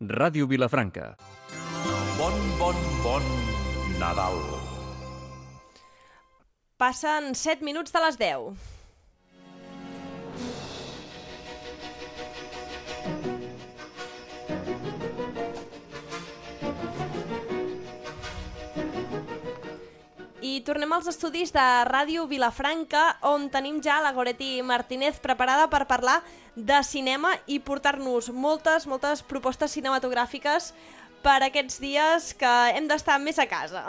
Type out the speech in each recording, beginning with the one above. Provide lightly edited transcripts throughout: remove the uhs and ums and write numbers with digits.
Ràdio Vilafranca. Bon Nadal. Passen 7 minuts de les 10. I tornem als estudis de Ràdio Vilafranca, on tenim ja la Goretti Martínez preparada per parlar de cinema i portar-nos moltes propostes cinematogràfiques per aquests dies que hem d'estar més a casa.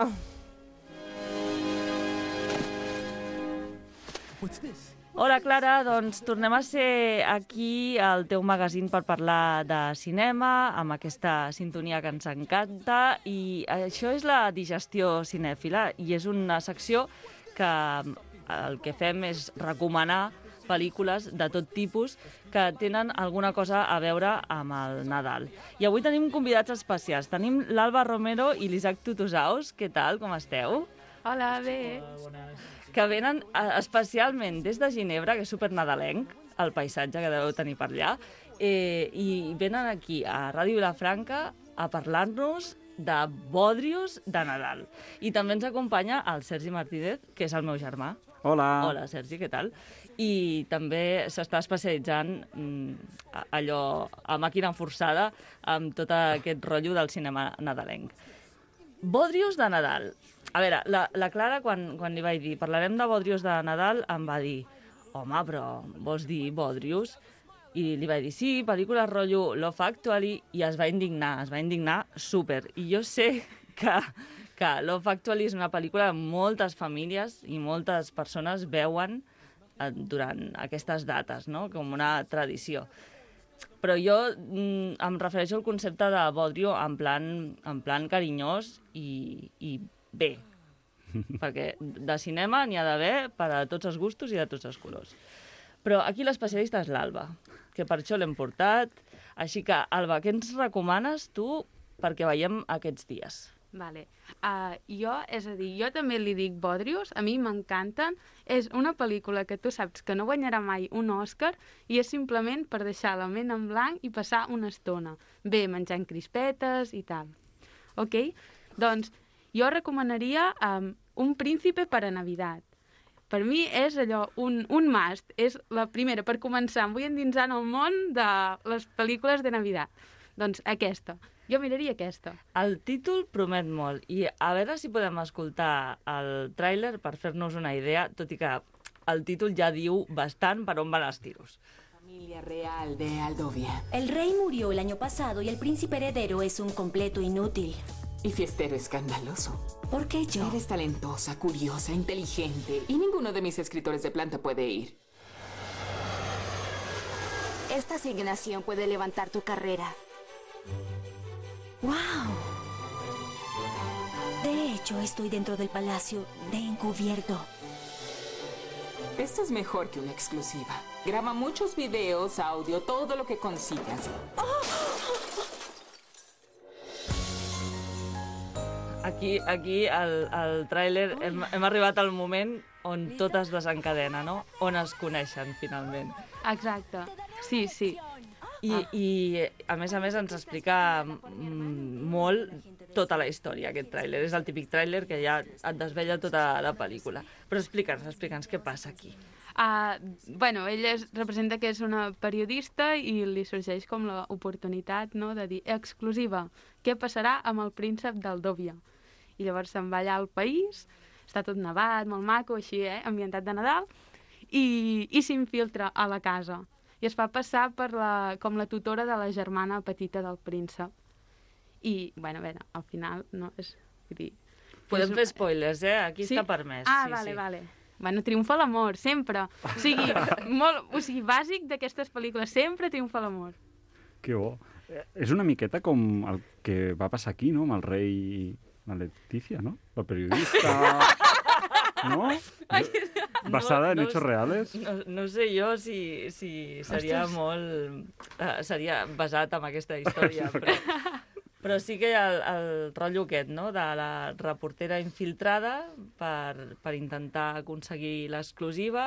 Hola, Clara, doncs tornem a ser aquí al teu magazín per parlar de cinema, amb aquesta sintonia que ens encanta, i això és la digestió cinèfila, i és una secció que el que fem és recomanar pel·lícules de tot tipus que tenen alguna cosa a veure amb el Nadal. I avui tenim convidats especials. Tenim l'Alba Romero i l'Isaac Tutusaus. Què tal, com esteu? Hola, bé. Que venen especialment des de Ginebra, que és supernadalenc, el paisatge que deveu tenir per allà, i venen aquí a Ràdio Vilafranca a parlar-nos de bòdrios de Nadal. I també ens acompanya el Sergi Martínez, que és el meu germà. Hola. Hola, Sergi, què tal? I també s'està especialitzant allò a màquina forçada amb tot aquest rotllo del cinema nadalenc. Bòdrios de Nadal. A veure, la Clara, quan li vaig dir parlarem de bòdrios de Nadal, em va dir home, però vols dir bòdrios? I li vaig dir sí, pel·lícules rotllo Love Actually, i es va indignar súper. I jo sé que Love Actually és una pel·lícula que moltes famílies i moltes persones veuen durant aquestes dates, no? Com una tradició. Però jo em refereixo al concepte de bòdrio en plan carinyós i bé, perquè de cinema n'hi ha d'haver per a tots els gustos i de tots els colors. Però aquí l'especialista és l'Alba, que per això l'hem portat. Així que, Alba, què ens recomanes tu perquè veiem aquests dies? Vale. Jo també li dic bòdrios, a mi m'encanten. És una pel·lícula que tu saps que no guanyarà mai un Òscar i és simplement per deixar la ment en blanc i passar una estona. Bé, menjant crispetes i tal. Ok? Doncs jo recomanaria Un príncipe para Navidad. Per mi és allò, un must. És la primera, per començar. Em vull endinsar en el món de les pel·lícules de Navidad. Doncs aquesta. Jo miraria aquesta. El títol promet molt. I a veure si podem escoltar el tràiler per fer-nos una idea, tot i que el títol ja diu bastant per on van els tiros. Familia real de Aldovia. El rey murió el año pasado y el príncipe heredero es un completo inútil. Y fiestero escandaloso. ¿Por qué yo? Eres talentosa, curiosa, inteligente. Y ninguno de mis escritores de planta puede ir. Esta asignación puede levantar tu carrera. ¡Wow! De hecho, estoy dentro del palacio de encubierto. Esto es mejor que una exclusiva. Graba muchos videos, audio, todo lo que consigas. Aquí al tràiler hem arribat al moment on tot es desencadena, no? On es coneixen, finalment. Exacte. Sí. I a més ens explica molt tota la història, aquest tràiler. És el típic tràiler que ja et desvella tota la pel·lícula. Però explica'ns què passa aquí. Ella representa que és una periodista i li sorgeix com l'oportunitat, no?, de dir exclusiva, què passarà amb el príncep d'Aldovia? I llavors se'n va allà al país, està tot nevat, molt maco, així, ambientat de Nadal, i s'infiltra a la casa. I es fa passar per com la tutora de la germana petita del príncep. I, al final, no, és... Podem fer spoilers, Aquí està permès. Vale. Bueno, triomfa l'amor, sempre. O sigui, bàsic d'aquestes pel·lícules, sempre triomfa l'amor. Que bo. És una miqueta com el que va passar aquí, no?, amb el rei i la Letícia, no?, la periodista... ¿No? ¿Basada en hechos reales? No sé jo si seria molt... seria basat en aquesta història, però sí que hi ha el rotllo aquest, no?, de la reportera infiltrada per intentar aconseguir l'exclusiva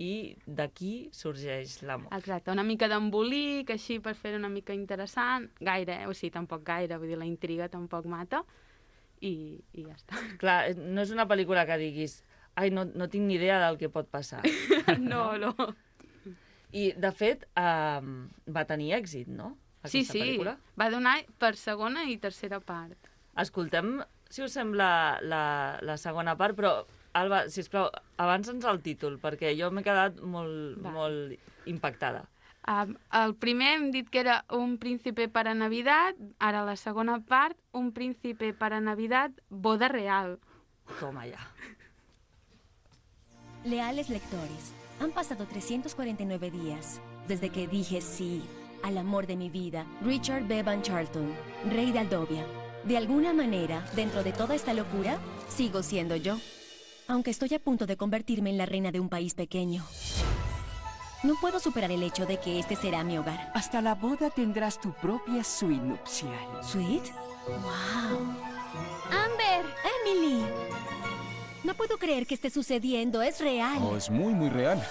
i d'aquí sorgeix l'amor. Exacte, una mica d'embolic, així per fer una mica interessant, gaire, o sigui, tampoc gaire, vull dir, la intriga tampoc mata, i ja està. Clar, no és una pel·lícula que diguis no tinc ni idea del que pot passar. No. I, de fet, va tenir èxit, no? Sí, Pel·lícula. va donar per segona i tercera part. Escoltem, si us sembla, la segona part, però, Alba, sisplau, avança'ns el títol, perquè jo m'he quedat molt impactada. El primer hem dit que era Un príncipe para Navidad, ara la segona part, Un príncipe para Navidad, boda real. Toma ya. Leales lectores, han pasado 349 días desde que dije sí al amor de mi vida, Richard Bevan Charlton, rey de Aldovia. De alguna manera, dentro de toda esta locura, sigo siendo yo, aunque estoy a punto de convertirme en la reina de un país pequeño. No puedo superar el hecho de que este será mi hogar. Hasta la boda tendrás tu propia suite nupcial. ¿Suite? ¡Wow! ¡Amber! ¡Emily! No puedo creer que esté sucediendo, es real. Oh, es muy, muy real.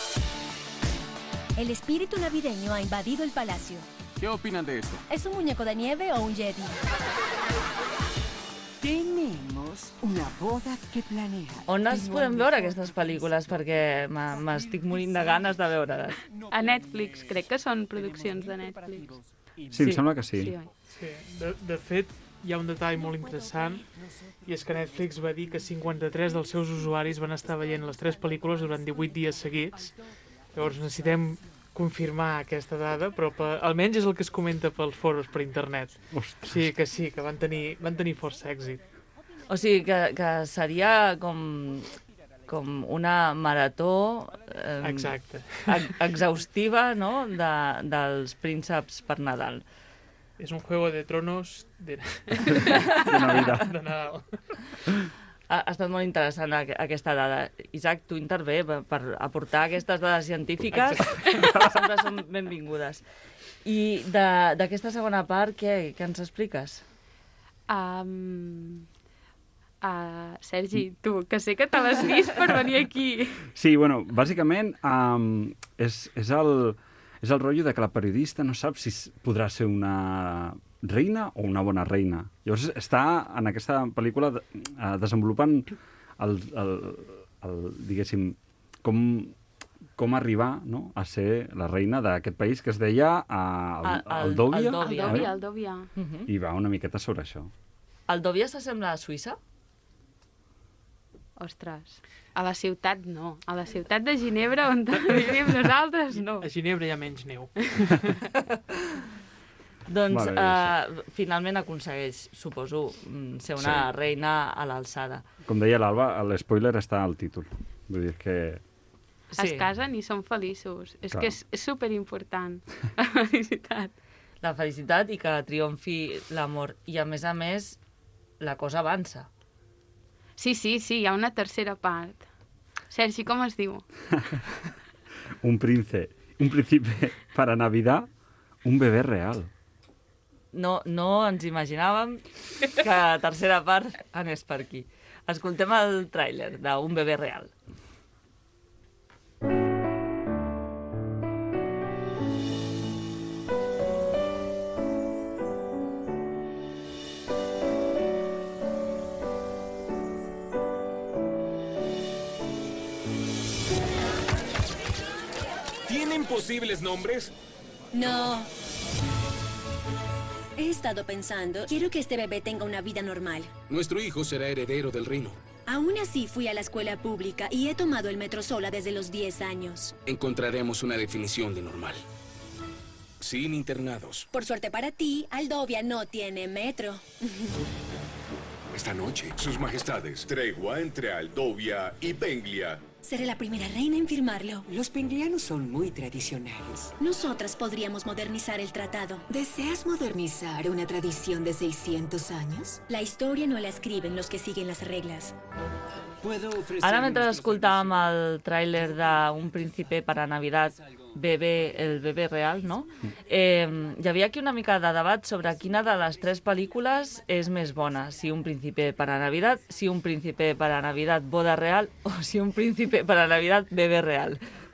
El espíritu navideño ha invadido el palacio. ¿Qué opinan de esto? ¿Es un muñeco de nieve o un Jedi? Tenemos una boda que planear. On es podem veure aquestes pel·lícules? Perquè m'estic morint de ganes de veure-les. A Netflix, crec que són produccions de Netflix. Sí, em sembla que sí. Sí, oi? Sí. De fet, hi ha un detall molt interessant, i és que Netflix va dir que 53 dels seus usuaris van estar veient les 3 pel·lícules durant 18 dies seguits. Llavors necessitem confirmar aquesta dada, però almenys és el que es comenta pels foros per internet. Ostres. Sí, que van tenir força èxit. O sigui, que seria com una marató Exacte. exhaustiva, no?, dels prínceps per Nadal. És un Juego de Tronos de Navidad. de Nadal. Ha estat molt interessant aquesta dada. Isaac, tu intervé per aportar aquestes dades científiques. Sempre són benvingudes. I d'aquesta segona part, què ens expliques? Sergi, tu, que sé que te l'has vist per venir aquí. Sí, bueno, bàsicament és el rotllo de que la periodista no sap si podrà ser una reina o una bona reina. Llavors està en aquesta pel·lícula desenvolupant diguéssim, com arribar, no?, a ser la reina d'aquest país que es deia Aldovia. Aldovia. I va una miqueta sobre això. Aldovia s'assembla a Suïssa? Ostres, a la ciutat no. A la ciutat de Ginebra, on vivim nosaltres, no. A Ginebra hi ha menys neu. Doncs finalment aconsegueix, suposo, ser una reina a l'alçada. Com deia l'Alba, l'espoiler està al títol. Vull dir que... Es casen i són feliços. És que és superimportant, la felicitat. La felicitat i que triomfi l'amor. I, a més, la cosa avança. Sí, hi ha una tercera part. Sergi, com es diu? Un príncipe para Navidad, un bebé real. No ens imaginàvem que la tercera part anés per aquí. Escoltem el tràiler d'Un bebé real. ¿Tienen posibles nombres? No. He estado pensando, quiero que este bebé tenga una vida normal. Nuestro hijo será heredero del reino. Aún así fui a la escuela pública y he tomado el metro sola desde los 10 años. Encontraremos una definición de normal. Sin internados. Por suerte para ti, Aldovia no tiene metro. Esta noche, sus majestades, tregua entre Aldovia y Penglia. Seré la primera reina en firmarlo. Los penglianos son muy tradicionales. Nosotras podríamos modernizar el tratado. ¿Deseas modernizar una tradición de 600 años? La historia no la escriben los que siguen las reglas. Ara, mentre escoltàvem el tràiler d'Un príncipe para Navidad, el bebé real, no? Hi havia aquí una mica de debat sobre quina de les 3 pel·lícules és més bona, si Un príncipe para Navidad, si Un príncipe para Navidad, boda real, o si Un príncipe para Navidad, bebé real.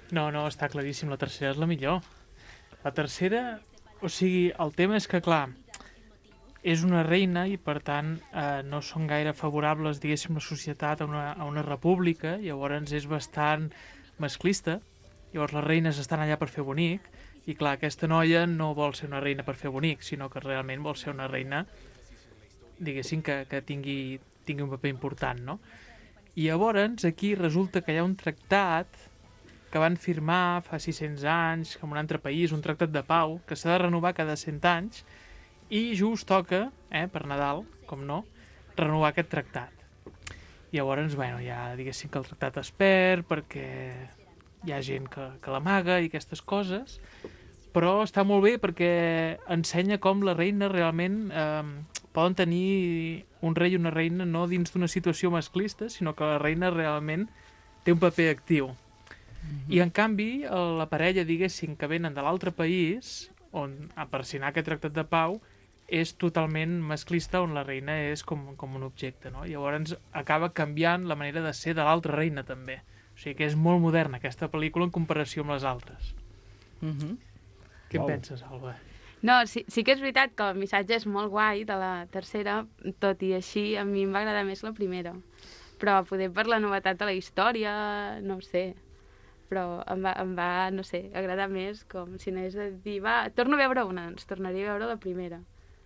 No, està claríssim, la tercera és la millor. La tercera, o sigui, el tema és que, clar, és una reina i, per tant, no són gaire favorables, diguéssim, la societat a una república, llavors és bastant masclista, llavors les reines estan allà per fer bonic, i clar, aquesta noia no vol ser una reina per fer bonic, sinó que realment vol ser una reina, diguéssim, que tingui un paper important, no? I llavors aquí resulta que hi ha un tractat que van firmar fa 600 anys, com un altre país, un tractat de pau, que s'ha de renovar cada 100 anys, i just toca, per Nadal, com no, renovar aquest tractat. Llavors, bueno, ja diguéssim que el tractat es perd perquè hi ha gent que l'amaga i aquestes coses, però està molt bé perquè ensenya com la reina realment poden tenir un rei i una reina no dins d'una situació masclista, sinó que la reina realment té un paper actiu. I en canvi, la parella, diguéssim, que venen de l'altre país, on per signar aquest tractat de pau, és totalment masclista, on la reina és com un objecte, no? Llavors acaba canviant la manera de ser de l'altra reina, també. O sigui que és molt moderna, aquesta pel·lícula, en comparació amb les altres. Què en penses, Alba? No, sí que és veritat que el missatge és molt guai de la tercera, tot i així a mi em va agradar més la primera. Però poder per la novetat de la història, no ho sé, però em va, no sé, agradar més, com si anés a dir, va, torno a veure una, ens tornaré a veure la primera.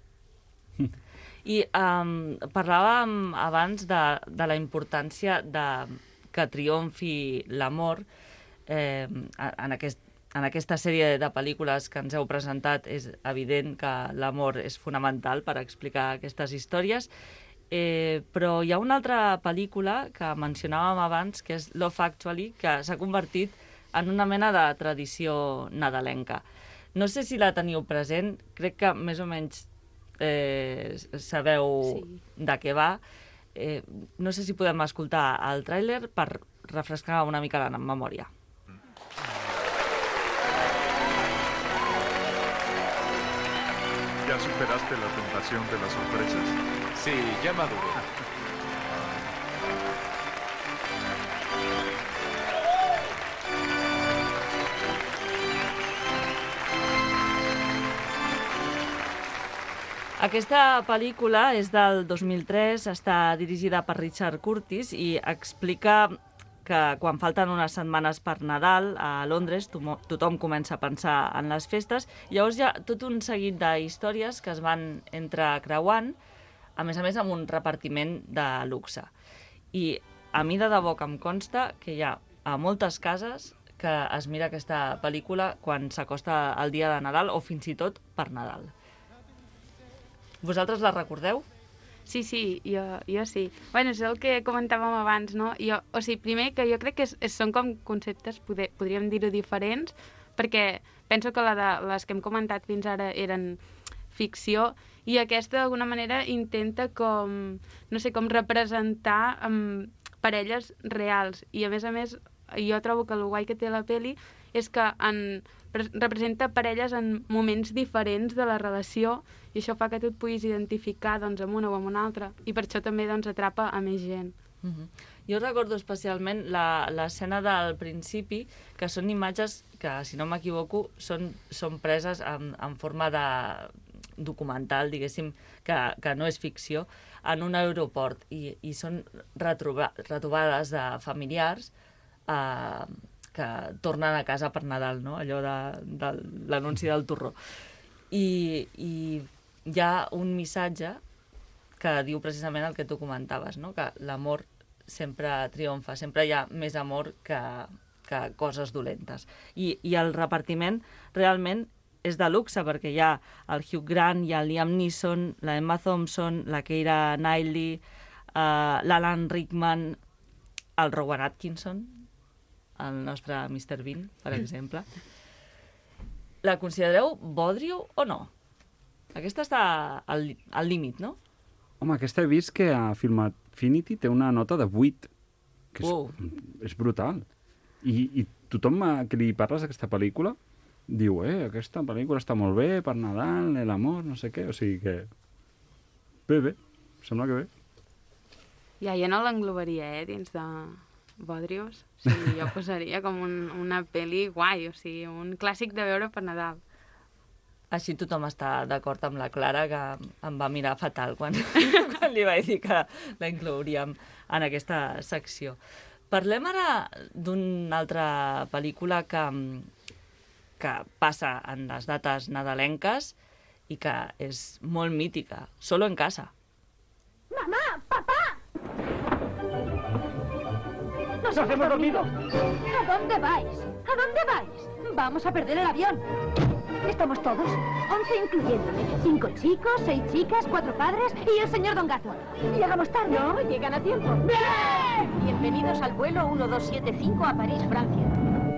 I parlàvem abans de la importància que triomfi l'amor en aquesta sèrie de pel·lícules que ens heu presentat. És evident que l'amor és fonamental per explicar aquestes històries, però hi ha una altra pel·lícula que mencionàvem abans, que és Love Actually, que s'ha convertit en una mena de tradició nadalenca. No sé si la teniu present, crec que més o menys sabeu de què va. No sé si podem escoltar el tràiler per refrescar una mica la memòria. ¿Ya superaste la tentación de las sorpresas? Sí, ya maduré. Aquesta pel·lícula és del 2003, està dirigida per Richard Curtis i explica que quan falten unes setmanes per Nadal a Londres tothom comença a pensar en les festes. Llavors hi ha tot un seguit d'històries que es van entrecreuant, a més amb un repartiment de luxe. I a mi de debò que em consta que hi ha a moltes cases que es mira aquesta pel·lícula quan s'acosta el dia de Nadal o fins i tot per Nadal. Vosaltres la recordeu? Sí, jo sí. Bueno, és el que comentàvem abans, no? O sigui, primer que jo crec que són com conceptes, podríem dir-ho, diferents, perquè penso que les que hem comentat fins ara eren ficció, i aquesta d'alguna manera intenta com, no sé, com representar parelles reals. I a més, jo trobo que el guai que té la peli és que representa parelles en moments diferents de la relació, i això fa que tu et puguis identificar amb una o amb una altra, i per això també atrapa a més gent. Jo recordo especialment l'escena del principi, que són imatges que, si no m'equivoco, són preses en forma de documental, diguéssim, que no és ficció, en un aeroport, i són retrobades de familiars que tornen a casa per Nadal, no? Allò de l'anunci del torró. I hi ha un missatge que diu precisament el que tu comentaves, no? Que l'amor sempre triomfa, sempre hi ha més amor que coses dolentes. I el repartiment realment és de luxe, perquè hi ha el Hugh Grant, hi ha el Liam Neeson, la Emma Thompson, la Keira Knightley, l'Alan Rickman, el Rowan Atkinson, el nostre Mr. Bean, per exemple. La considereu bodrio o no? Aquesta està al límit, no? Home, aquesta he vist que a Filmaffinity té una nota de 8, que és brutal. I tothom que li parles d'aquesta pel·lícula diu, aquesta pel·lícula està molt bé per Nadal, l'amor, no sé què, o sigui que... Bé, sembla que bé. Ja, jo no l'englobaria, dins de... Bodrios. O sigui, jo posaria com una pel·li guai, o sigui, un clàssic de veure per Nadal. Així tothom està d'acord amb la Clara, que em va mirar fatal quan li vaig dir que la inclouríem en aquesta secció. Parlem ara d'una altra pel·lícula que passa en les dates nadalenques i que és molt mítica, Solo en casa. ¡Mamá! ¡Papá! ¡Nos hacemos dormido! ¿A dónde vais? ¿A dónde vais? Vamos a perder el avión. ¿Estamos todos? 11 incluyéndome. 5 chicos, 6 chicas, 4 padres y el señor Don Gato. ¿Llegamos tarde? No, llegan a tiempo. ¡Bien! Bienvenidos al vuelo 1275 a París, Francia.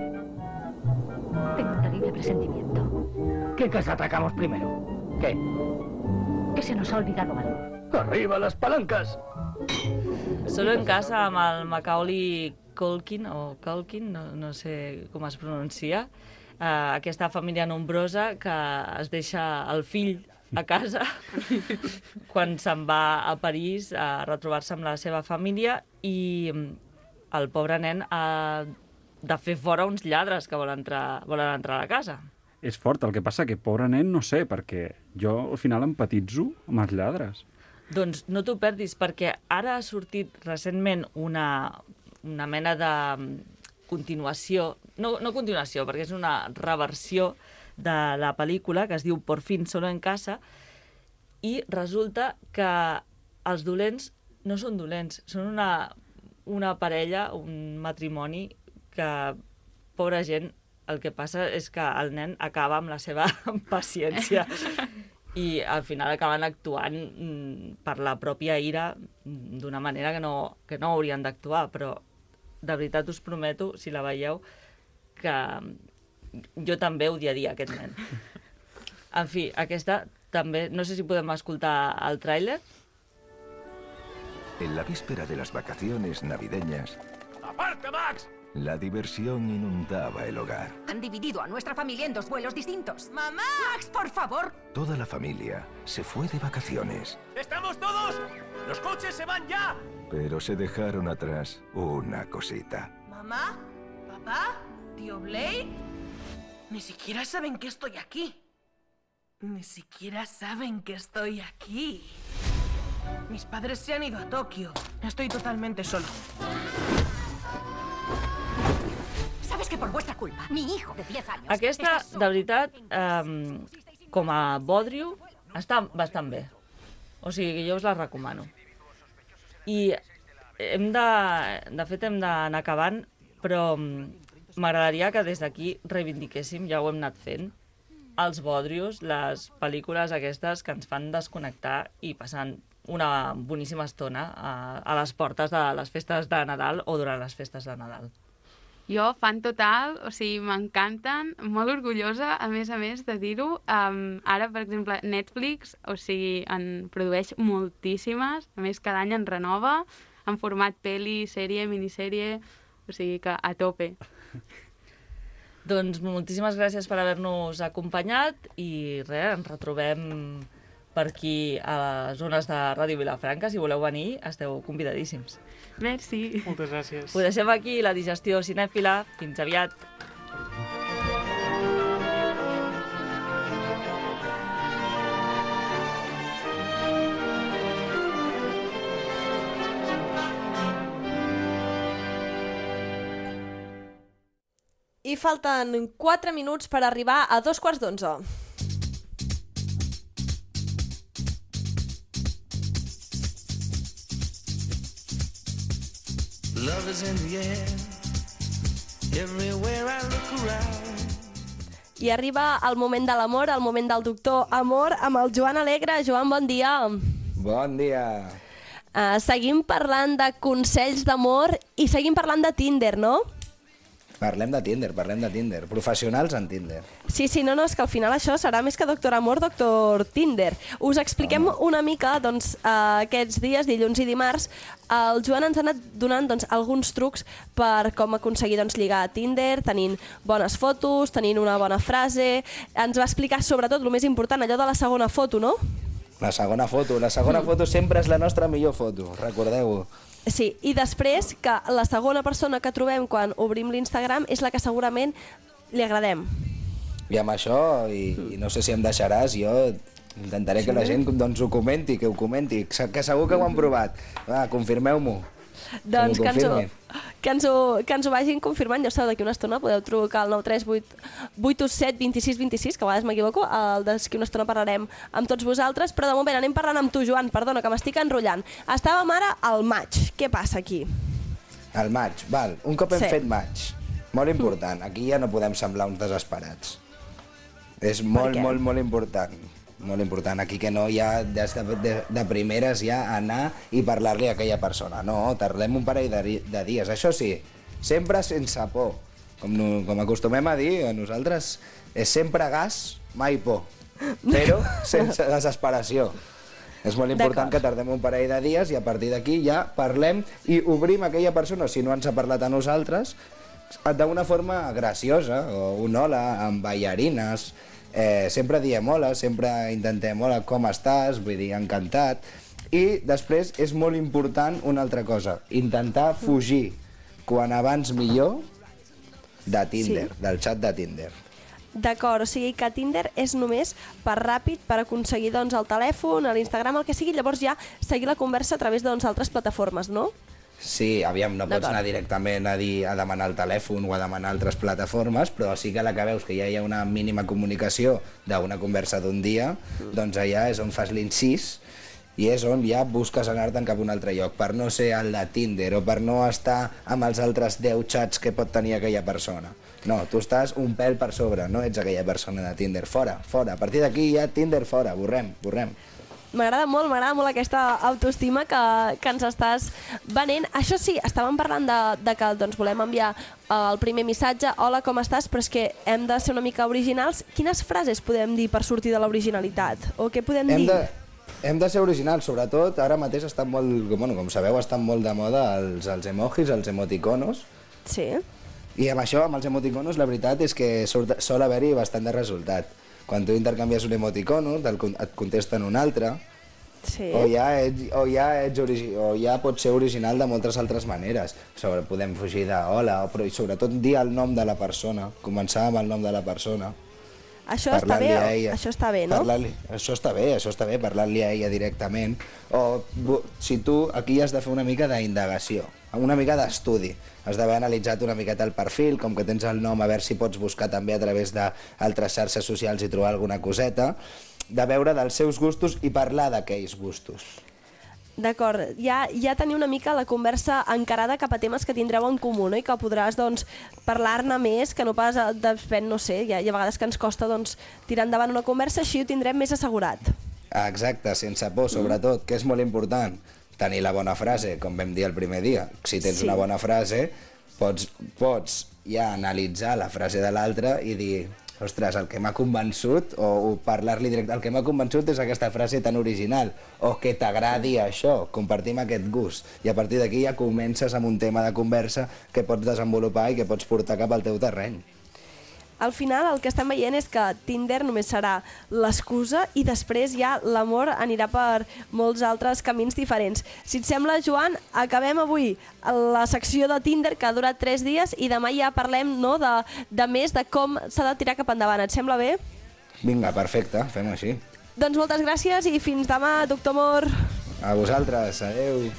Tengo un terrible presentimiento. ¿Qué casa atacamos primero? ¿Qué? Que se nos ha olvidado algo. ¡Arriba las palancas! Solo en casa amb el Macaulay Culkin, no sé com es pronuncia, aquesta família nombrosa que es deixa el fill a casa quan se'n va a París a retrobar-se amb la seva família i el pobre nen ha de fer fora uns lladres que volen entrar a la casa. És fort, el que passa que, pobre nen, no sé, perquè jo al final empatitzo amb els lladres. Doncs no t'ho perdis, perquè ara ha sortit recentment una mena de continuació, no continuació, perquè és una reversió de la pel·lícula que es diu Por fin solo en casa, i resulta que els dolents no són dolents, són una parella, un matrimoni que, pobra gent, el que passa és que el nen acaba amb la seva paciència i al final acaben actuant per la pròpia ira d'una manera que no haurien d'actuar, però de veritat us prometo, si la veieu, que jo també odiaria aquest nen. En fi, aquesta també, no sé si podem escoltar el tràiler. En la víspera de las vacaciones navideñas, ¡Aparte, Max! la diversión inundaba el hogar. Han dividido a nuestra familia en 2 vuelos distintos. ¡Mamá! ¡Max, por favor! Toda la familia se fue de vacaciones, ¿Estamos todos? ¡Los coches se van ya! pero se dejaron atrás una cosita. ¿Mamá? ¿Papá? ¿Tío Blade? Ni siquiera saben que estoy aquí. Ni siquiera saben que estoy aquí. Mis padres se han ido a Tokio. Estoy totalmente solo. ¿Sabes que por vuestra culpa, mi hijo de 10 años... Aquesta, de veritat, com a Bodrio, està bastant bé. O sigui, jo us la recomano. I de fet hem d'anar acabant, però m'agradaria que des d'aquí reivindiquéssim, ja ho hem anat fent, els Bodrios, les pel·lícules aquestes que ens fan desconnectar i passant una boníssima estona a les portes de les festes de Nadal o durant les festes de Nadal. Jo, fan total, o sigui, m'encanten, molt orgullosa, a més de dir-ho. Ara, per exemple, Netflix, o sigui, en produeix moltíssimes, a més, cada any en renova, en format pel·li, sèrie, minissèrie, o sigui que a tope. Doncs moltíssimes gràcies per haver-nos acompanyat i res, ens retrobem per aquí a les zones de Ràdio Vilafranca. Si voleu venir, esteu convidadíssims. Merci. Moltes gràcies. Ho deixem aquí, la digestió cinèfila. Fins aviat. I falten 4 minuts per arribar a 11:15. Love is in the air, everywhere I look around. I arriba el moment de l'amor, el moment del doctor Amor, amb el Joan Alegre. Joan, bon dia. Bon dia. Seguim parlant de consells d'amor i seguim parlant de Tinder, no? Parlem de Tinder. Professionals en Tinder. Sí, no, és que al final això serà més que Doctor Amor, Doctor Tinder. Us expliquem una mica, doncs, aquests dies, dilluns i dimarts, el Joan ens ha anat donant doncs, alguns trucs per com aconseguir doncs, lligar a Tinder, tenint bones fotos, tenint una bona frase. Ens va explicar sobretot el més important, allò de la segona foto, no? La segona foto sempre és la nostra millor foto, recordeu-ho. Sí, i després que la segona persona que trobem quan obrim l'Instagram és la que segurament li agradem. I amb això, i no sé si em deixaràs, jo intentaré que la gent doncs, ho comenti, que ho comenti, que segur que ho han provat. Va, confirmeu-m'ho. Doncs que ens ho vagin confirmant. Ja ho sabeu, d'aquí una estona podeu trucar al 938 817 26 26, que a vegades m'equivoco, d'aquí una estona parlarem amb tots vosaltres, però de moment anem parlant amb tu, Joan, perdona, que m'estic enrotllant. Estàvem ara al maig, què passa aquí? Al maig, val, un cop hem fet maig, molt important, aquí ja no podem semblar uns desesperats. És molt important. Molt important, aquí que no hi ha des de primeres ja anar i parlar-li a aquella persona. No, tardem un parell de dies. Això sí, sempre sense por. Com acostumem a dir, a nosaltres és sempre gas, mai por, però sense desesperació. És molt important que tardem un parell de dies i a partir d'aquí ja parlem i obrim aquella persona, si no ens ha parlat a nosaltres, d'una forma graciosa, o un hola amb ballarines. Sempre diem hola, sempre intentem hola, com estàs, vull dir, encantat. I després és molt important una altra cosa, intentar fugir quan abans millor de Tinder, del xat de Tinder. D'acord, o sigui que Tinder és només per ràpid, per aconseguir doncs, el telèfon, l'Instagram, el que sigui, llavors ja seguir la conversa a través d'altres plataformes, no? Sí, aviam, no pots anar directament a demanar el telèfon o a demanar altres plataformes, però sí que a la que veus que ja hi ha una mínima comunicació d'una conversa d'un dia, doncs allà és on fas l'incís i és on ja busques anar-te'n cap a un altre lloc, per no ser el de Tinder o per no estar amb els altres 10 xats que pot tenir aquella persona. No, tu estàs un pèl per sobre, no ets aquella persona de Tinder. Fora, fora. A partir d'aquí ja Tinder fora, borrem. M'agrada molt aquesta autoestima que ens estàs venent. Això sí, estàvem parlant de que doncs, volem enviar el primer missatge, hola, com estàs, però és que hem de ser una mica originals. Quines frases podem dir per sortir de l'originalitat? O què podem dir? Hem de ser originals, sobretot ara mateix estan molt, com sabeu, estan molt de moda els emojis, els emoticonos. Sí. I amb això, amb els emoticonos, la veritat és que sol haver-hi bastant de resultat. Quan tu intercanvies un emoticono, et contesten un altre, sí. o ja pots ser original de moltes altres maneres. Podem fugir de hola, però sobretot dir el nom de la persona, començar amb el nom de la persona. Això està bé, això està bé, no? Això està bé, parlar-li a ella directament. O si tu aquí has de fer una mica d'indagació, una mica d'estudi. Has d'haver analitzat una miqueta el perfil, com que tens el nom, a veure si pots buscar també a través d'altres xarxes socials i trobar alguna coseta, de veure dels seus gustos i parlar d'aquells gustos. D'acord, ja tenir una mica la conversa encarada cap a temes que tindreu en comú, no? I que podràs doncs, parlar-ne més, que no pas no sé, hi ha vegades que ens costa doncs, tirar endavant una conversa, així ho tindrem més assegurat. Exacte, sense por, sobretot, que és molt important. Tenir la bona frase, com vam dir el primer dia. Si tens una bona frase, pots ja analitzar la frase de l'altre i dir, ostres, el que m'ha convençut, o parlar-li directe, el que m'ha convençut és aquesta frase tan original, o que t'agradi això, compartim aquest gust. I a partir d'aquí ja comences amb un tema de conversa que pots desenvolupar i que pots portar cap al teu terreny. Al final el que estem veient és que Tinder només serà l'excusa i després ja l'amor anirà per molts altres camins diferents. Si et sembla, Joan, acabem avui la secció de Tinder que ha durat 3 dies i demà ja parlem de més de com s'ha de tirar cap endavant. Et sembla bé? Vinga, perfecte, fem-ho així. Doncs moltes gràcies i fins demà, doctor Amor. A vosaltres, adeu.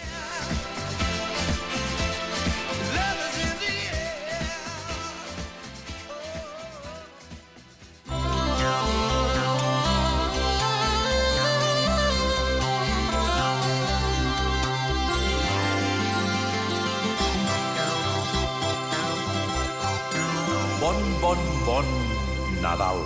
Bon Nadal.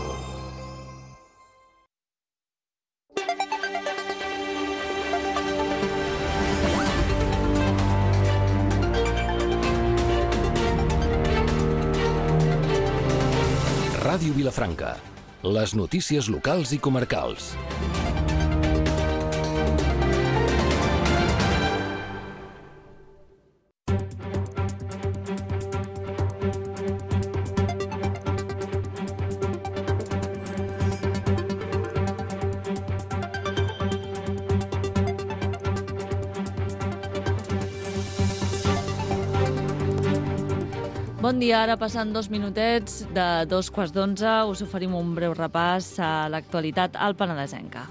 Ràdio Vilafranca. Les notícies locals i comarcals. Bon dia, ara passant 2 minutets de 2:15, us oferim un breu repàs a l'actualitat al Penedesenca.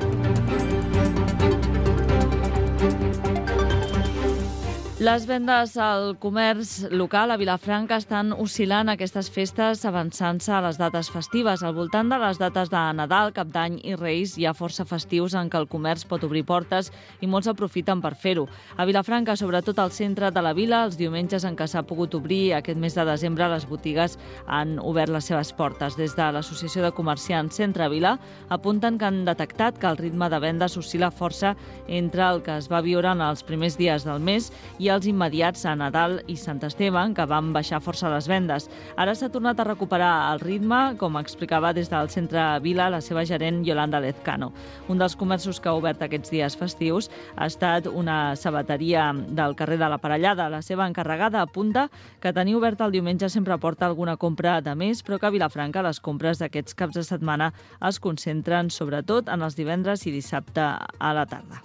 Les vendes al comerç local a Vilafranca estan oscil·lant aquestes festes avançant-se a les dates festives. Al voltant de les dates de Nadal, Cap d'Any i Reis hi ha força festius en què el comerç pot obrir portes i molts aprofiten per fer-ho. A Vilafranca, sobretot al centre de la vila, els diumenges en què s'ha pogut obrir aquest mes de desembre, les botigues han obert les seves portes. Des de l'Associació de Comerciants Centre Vila apunten que han detectat que el ritme de vendes oscil·la força entre el que es va viure en els primers dies del mes i els immediats a Nadal i Sant Esteve, que van baixar força les vendes. Ara s'ha tornat a recuperar el ritme, com explicava des del centre Vila la seva gerent Yolanda Lezcano. Un dels comerços que ha obert aquests dies festius ha estat una sabateria del carrer de la Parellada. La seva encarregada apunta que tenir obert el diumenge sempre porta alguna compra de més, però que a Vilafranca les compres d'aquests caps de setmana es concentren sobretot en els divendres i dissabte a la tarda.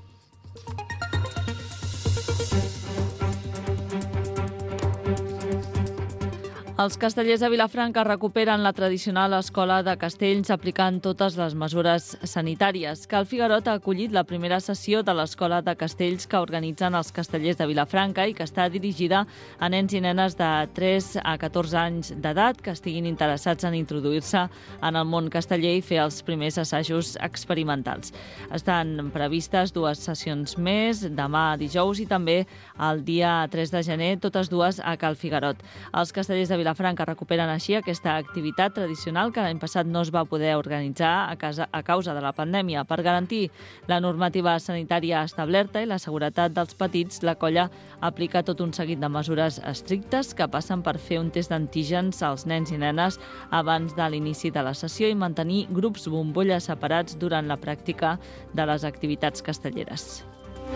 Els castellers de Vilafranca recuperen la tradicional escola de castells aplicant totes les mesures sanitàries. Cal Figuerot ha acollit la primera sessió de l'escola de castells que organitzen els castellers de Vilafranca i que està dirigida a nens i nenes de 3 a 14 anys d'edat que estiguin interessats en introduir-se en el món casteller i fer els primers assajos experimentals. Estan previstes 2 sessions més, demà dijous i també el dia 3 de gener, totes dues a Cal Figuerot. Els castellers de Vilafranca recuperen així aquesta activitat tradicional que l'any passat no es va poder organitzar a causa de la pandèmia. Per garantir la normativa sanitària establerta i la seguretat dels petits, la colla aplica tot un seguit de mesures estrictes que passen per fer un test d'antígens als nens i nenes abans de l'inici de la sessió i mantenir grups bombolles separats durant la pràctica de les activitats castelleres.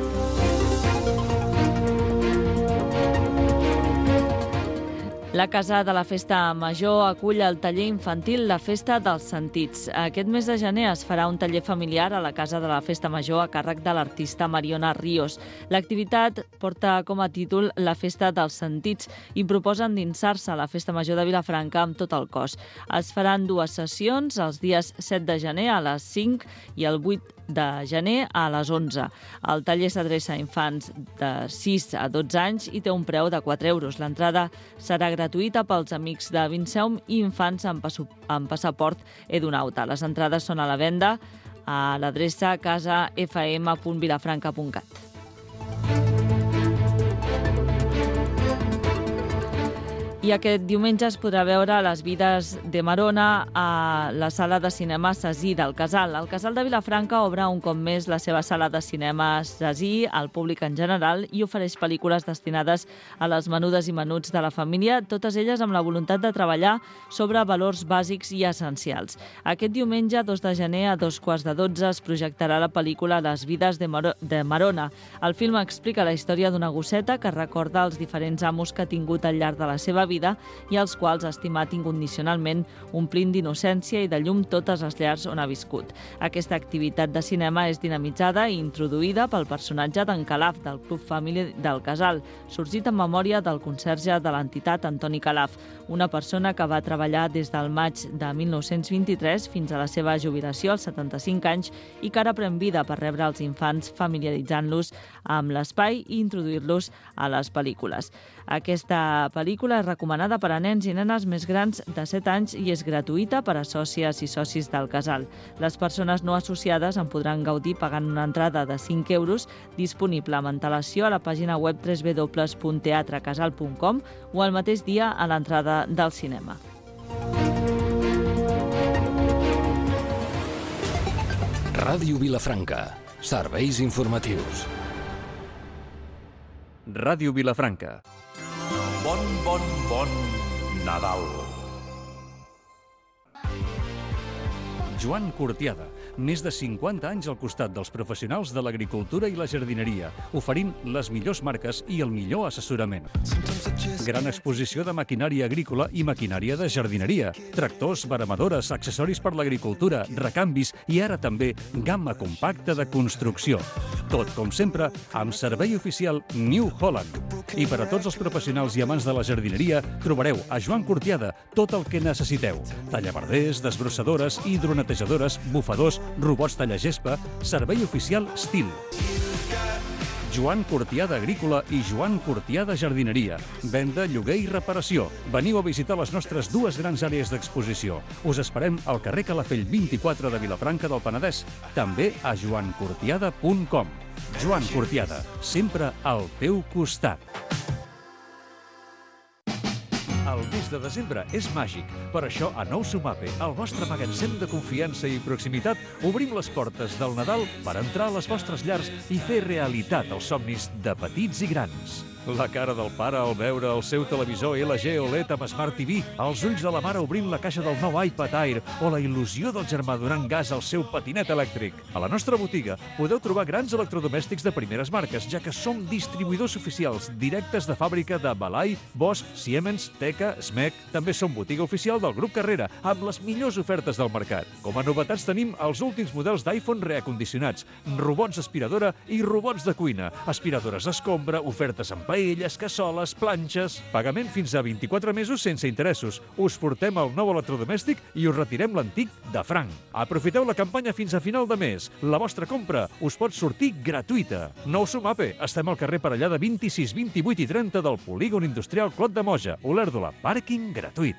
La Casa de la Festa Major acull el taller infantil La Festa dels Sentits. Aquest mes de gener es farà un taller familiar a la Casa de la Festa Major a càrrec de l'artista Mariona Ríos. L'activitat porta com a títol La Festa dels Sentits i proposa endinsar-se a la Festa Major de Vilafranca amb tot el cos. Es faran 2 sessions, els dies 7 de gener a les 5 i el 8 de gener a les 11. El taller s'adreça a infants de 6 a 12 anys i té un preu de 4 euros. L'entrada serà gratuïta pels amics de Vinceum i infants amb passaport edunauta. Les entrades són a la venda a l'adreça casafm.vilafranca.cat. I aquest diumenge es podrà veure Les vides de Marona a la sala de cinema Sasí del Casal. El Casal de Vilafranca obre un cop més la seva sala de cinema Sasí al públic en general i ofereix pel·lícules destinades a les menudes i menuts de la família, totes elles amb la voluntat de treballar sobre valors bàsics i essencials. Aquest diumenge, 2 de gener, a 2:15 es projectarà la pel·lícula Les vides de Marona. El film explica la història d'una gosseta que recorda els diferents amos que ha tingut al llarg de la seva vida i als quals ha estimat incondicionalment, omplint d'innocència i de llum totes les llars on ha viscut. Aquesta activitat de cinema és dinamitzada i introduïda pel personatge d'en Calaf, del Club Família del Casal, sorgit en memòria del conserge de l'entitat Antoni Calaf, una persona que va treballar des del maig de 1923 fins a la seva jubilació als 75 anys i que ara pren vida per rebre els infants familiaritzant-los amb l'espai i introduir-los a les pel·lícules. Aquesta pel·lícula és recomanada per a nens i nenes més grans de 7 anys i és gratuïta per a sòcies i socis del casal. Les persones no associades en podran gaudir pagant una entrada de 5 euros disponible amb antelació a la pàgina web www.teatrecasal.com o el mateix dia a l'entrada del cinema. Ràdio Vilafranca. Serveis informatius. Ràdio Vilafranca. Bon Nadal. Joan Cortiada, més de 50 anys al costat dels professionals de l'agricultura i la jardineria, oferint les millors marques i el millor assessorament. Gran exposició de maquinària agrícola i maquinària de jardineria, tractors, veremadores, accessoris per l'agricultura, recanvis i ara també gamma compacta de construcció. Tot, com sempre, amb servei oficial New Holland. I per a tots els professionals i amants de la jardineria, trobareu a Joan Cortiada tot el que necessiteu. Tallaverders, desbrossadores, hidronetejadores, bufadors, robots tallagespa, servei oficial Stihl. Joan Cortiada Agrícola i Joan Cortiada Jardineria. Venda, lloguer i reparació. Veniu a visitar les nostres dues grans àrees d'exposició. Us esperem al carrer Calafell 24 de Vilafranca del Penedès. També a joancortiada.com. Joan Cortiada, sempre al teu costat. El mes de desembre és màgic. Per això, a Nou Sumape, el vostre magatzem de confiança i proximitat, obrim les portes del Nadal per entrar a les vostres llars i fer realitat els somnis de petits i grans. La cara del pare al veure el seu televisor LG OLED amb Smart TV, els ulls de la mare obrint la caixa del nou iPad Air o la il·lusió del germà donant gas al seu patinet elèctric. A la nostra botiga podeu trobar grans electrodomèstics de primeres marques, ja que som distribuïdors oficials directes de fàbrica de Balai, Bosch, Siemens, Teka, SMEC. També som botiga oficial del Grup Carrera, amb les millors ofertes del mercat. Com a novetats tenim els últims models d'iPhone reacondicionats, robots aspiradora i robots de cuina, aspiradores escombra, ofertes en paelles, cassoles, planxes... Pagament fins a 24 mesos sense interessos. Us portem el nou electrodomèstic i us retirem l'antic de franc. Aprofiteu la campanya fins a final de mes. La vostra compra us pot sortir gratuïta. Nou Sumape. Estem al carrer Parellada 26, 28 i 30 del Polígon Industrial Clot de Moja, Olèrdola. Pàrquing gratuït.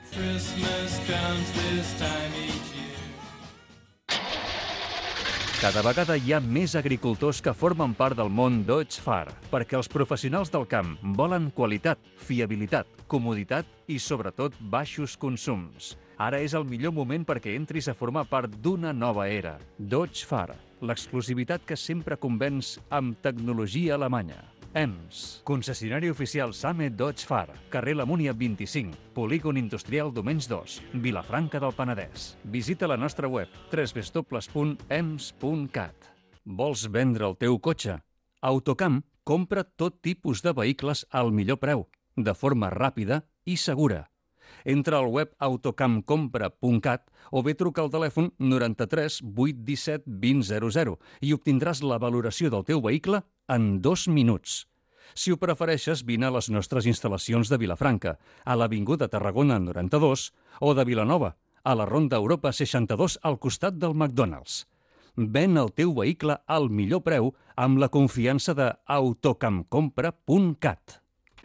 Cada vegada hi ha més agricultors que formen part del món Dodge Far, perquè els professionals del camp volen qualitat, fiabilitat, comoditat i, sobretot, baixos consums. Ara és el millor moment perquè entris a formar part d'una nova era. Dodge Far, l'exclusivitat que sempre convenç amb tecnologia alemanya. EMS, concessionari oficial Same Dodge Far, carrer La Múnia 25, Polígon Industrial Domenys 2, Vilafranca del Penedès. Visita la nostra web www.ems.cat. Vols vendre el teu cotxe? Autocamp compra tot tipus de vehicles al millor preu, de forma ràpida i segura. Entra al web autocampcompra.cat o bé truca al telèfon 93 817 2000 i obtindràs la valoració del teu vehicle en 2 minuts. Si ho prefereixes, vine a les nostres instal·lacions de Vilafranca, a l'Avinguda Tarragona 92, o de Vilanova, a la Ronda Europa 62 al costat del McDonald's. Ven el teu vehicle al millor preu amb la confiança de autocampcompra.cat.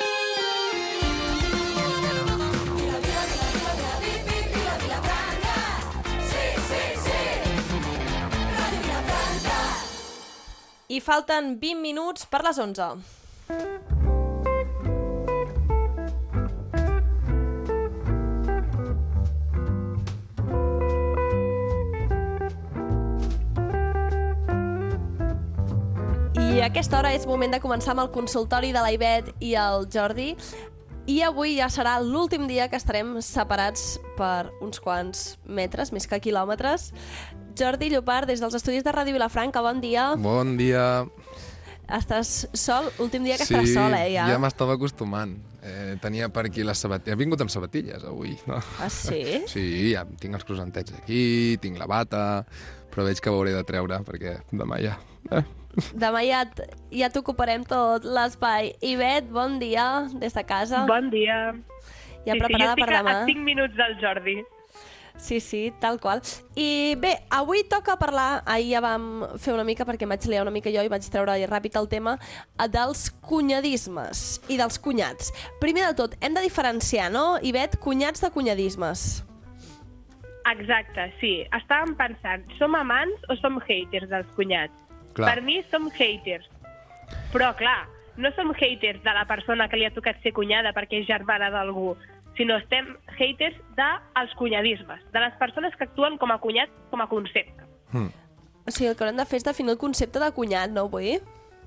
I falten 20 minuts per les 11. I a aquesta hora és moment de començar amb el consultori de la Ivet i el Jordi. I avui ja serà l'últim dia que estarem separats per uns quants metres, més que quilòmetres. Jordi Llopart, des dels estudis de Ràdio Vilafranca, bon dia. Bon dia. Estàs sol? Últim dia que estaràs sol, ja. Sí, ja m'estava acostumant. Tenia per aquí les sabatilles. He vingut amb sabatilles, avui. No? Ah, sí? Sí, ja tinc els crosantets aquí, tinc la bata, però veig que ho hauré de treure, perquè demà ja... Demà ja t'ocuparem tot l'espai. Ivet, bon dia, des de casa. Bon dia. Ja preparada per demà. A 5 minuts del Jordi. Sí, tal qual. I bé, avui toca parlar, ahir ja vam fer una mica, perquè em vaig liar una mica jo i vaig treure ràpid el tema, dels cunyadismes i dels cunyats. Primer de tot, hem de diferenciar, no, Ivet, cunyats de cunyadismes? Exacte, sí. Estàvem pensant, som amants o som haters dels cunyats? Clar. Per mi som haters. Però, clar, no som haters de la persona que li ha tocat ser cunyada perquè és germana d'algú, sinó estem haters dels cunyadismes, de les persones que actuen com a cunyat, com a concepte. O sigui, el que haurem de fer és definir el concepte de cunyat, no, avui?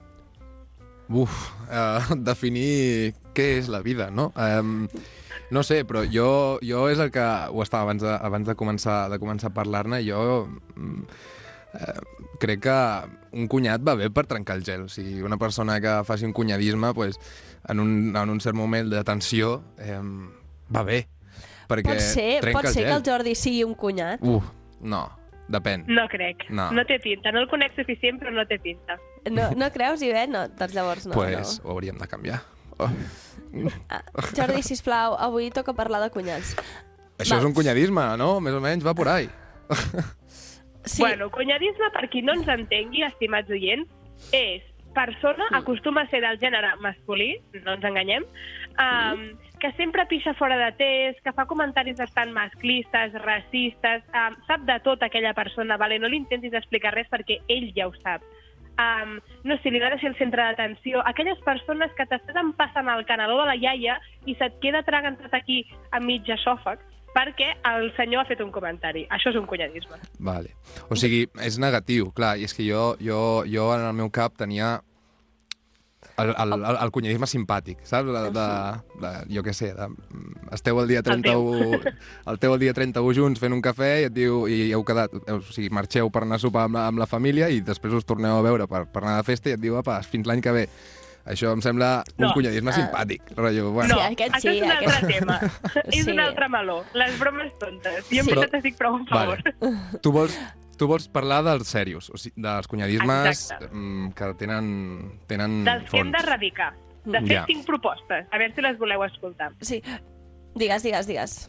Definir què és la vida, no? No sé, però jo és el que ho estava abans de començar a parlar-ne, jo crec que un cunyat va bé per trencar el gel. O sigui, una persona que faci un cunyadisme, pues, en un cert moment de tensió, va bé, perquè trenca el gel. Pot ser que el Jordi sigui un cunyat? No, depèn. No crec. No té pinta. No el conec suficient, però no té pinta. No creus, Ivet? No, doncs llavors no. Pues ho hauríem de canviar. Jordi, sisplau, avui toca parlar de cunyats. Això és un cunyadisme, no? Més o menys va por ahí. Sí. Bueno, cunyadisme, per qui no ens entengui, estimats oients, és persona, acostuma a ser del gènere masculí, no ens enganyem, que sempre pixa fora de test, que fa comentaris bastant masclistes, racistes, sap de tot aquella persona, vale? No li intentis explicar res perquè ell ja ho sap. No sé, li agrada ser el centre d'atenció. Aquelles persones que t'estàs empassant el canaló de la iaia i se't queda tragant tot aquí a mig esòfag perquè el senyor ha fet un comentari. Això és un cunyadisme. Vale. O sigui, és negatiu, clar, i és que jo en el meu cap tenia el cunyadisme simpàtic, saps? Jo què sé, esteu el dia 31 junts fent un cafè i et diu, i heu quedat, o sigui, marxeu per anar a sopar amb la família i després us torneu a veure per anar de festa i et diu, apa, fins l'any que ve. Això em sembla un cunyadisme simpàtic. Rotllo, bueno. No, això és un altre tema. És un altre meló. Les bromes tontes. Jo en veritat estic prou a favor. Vale. Tu vols parlar dels serios, o sigui, dels cunyadismes que tenen dels que hem d'erradicar. De fet, tinc propostes. A veure si les voleu escoltar. Sí. Digues.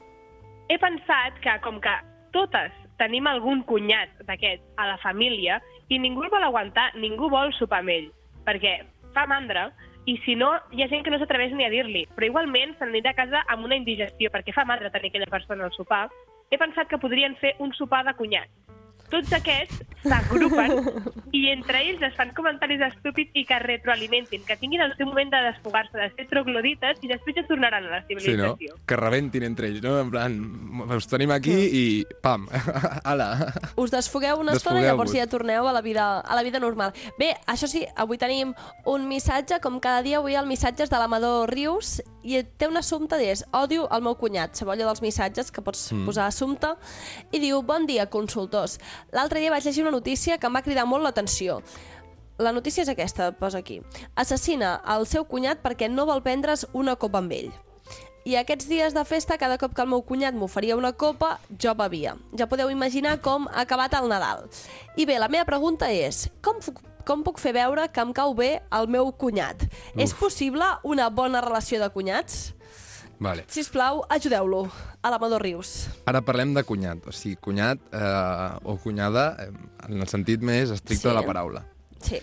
He pensat que, com que totes tenim algun cunyat d'aquest a la família i ningú el vol aguantar, ningú vol sopar amb ell, perquè fa mandra, i si no, hi ha gent que no s'atreveix ni a dir-li, però igualment se n'anirà a casa amb una indigestió, perquè fa mandra tenir aquella persona al sopar. He pensat que podrien fer un sopar de cunyats. Tots aquests s'agrupen i entre ells es fan comentaris estúpids i que retroalimentin, que tinguin el seu moment de desfogar-se, de ser troglodites i després ja tornaran a la civilització. Sí, no? Que rebentin entre ells, no? En plan, us tenim aquí i pam, ala. Us desfogueu una estona i llavors ja torneu a la vida normal. Bé, això sí, avui tenim un missatge, com cada dia avui el missatge és de l'Amador Rius i té un assumpte d'és, odio el meu cunyat, sabeu allò dels missatges que pots posar assumpte, i diu, bon dia, consultors. L'altre dia vaig llegir una notícia que em va cridar molt l'atenció. La notícia és aquesta, posa aquí. Assassina el seu cunyat perquè no vol prendre's una copa amb ell. I aquests dies de festa, cada cop que el meu cunyat m'oferia una copa, jo bevia. Ja podeu imaginar com ha acabat el Nadal. I bé, la meva pregunta és, com puc fer veure que em cau bé el meu cunyat? És possible una bona relació de cunyats? Vale. Sisplau, ajudeu-lo, a l'Amador Rius. Ara parlem de cunyat, o sigui, cunyat o cunyada en el sentit més estricte de la paraula. Sí.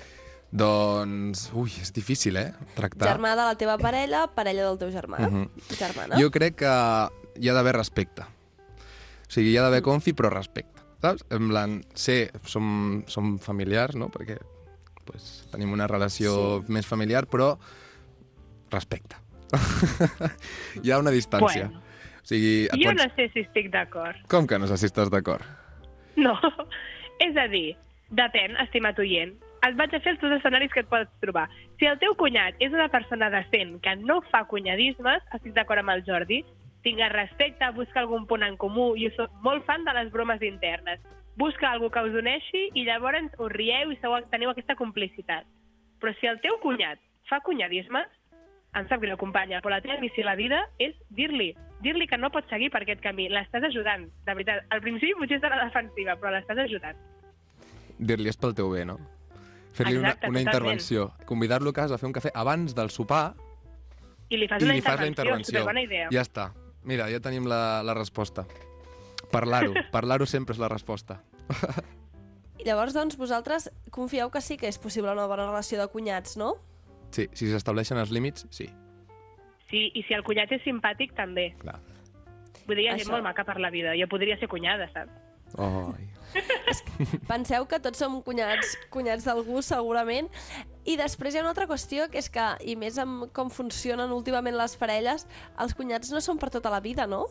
Doncs, és difícil, tractar. Germà de la teva parella, parella del teu germà. Germana. Jo crec que hi ha d'haver respecte. O sigui, hi ha d'haver confi, però respecte. Saps? En plan, som familiars, no? Perquè tenim una relació més familiar, però respecte. Hi ha una distància. Bueno, o sigui, jo no sé si estic d'acord. Com que no sé si estàs d'acord? No, és a dir, depèn, estimat oient. Et vaig a fer els dos escenaris que et pots trobar. Si el teu cunyat és una persona decent que no fa cunyadismes, estic d'acord amb el Jordi, tinga respecte, busca algun punt en comú. Jo soc molt fan de les bromes internes. Busca algú que us uneixi i llavors us rieu i teniu aquesta complicitat. Però si el teu cunyat fa cunyadismes, em sap greu, companya, però la teva missió a la vida és dir-li que no pots seguir per aquest camí. L'estàs ajudant, de veritat. Al principi potser serà defensiva, però l'estàs ajudant. Dir-li és pel teu bé, no? Fer-li una intervenció. Convidar-lo a casa a fer un cafè abans del sopar i li fas una intervenció. Superbona idea. Ja està. Mira, ja tenim la resposta. Parlar-ho sempre és la resposta. I llavors, doncs, vosaltres confieu que sí que és possible una bona relació de cunyats, no? Sí, si s'estableixen els límits, sí. Sí, i si el cunyat és simpàtic, també. Clar. Vull dir, hi ha gent molt maca per la vida. Jo podria ser cunyada, saps? Penseu que tots som cunyats d'algú, segurament. I després hi ha una altra qüestió, que és que, i més amb com funcionen últimament les parelles, els cunyats no són per tota la vida, no?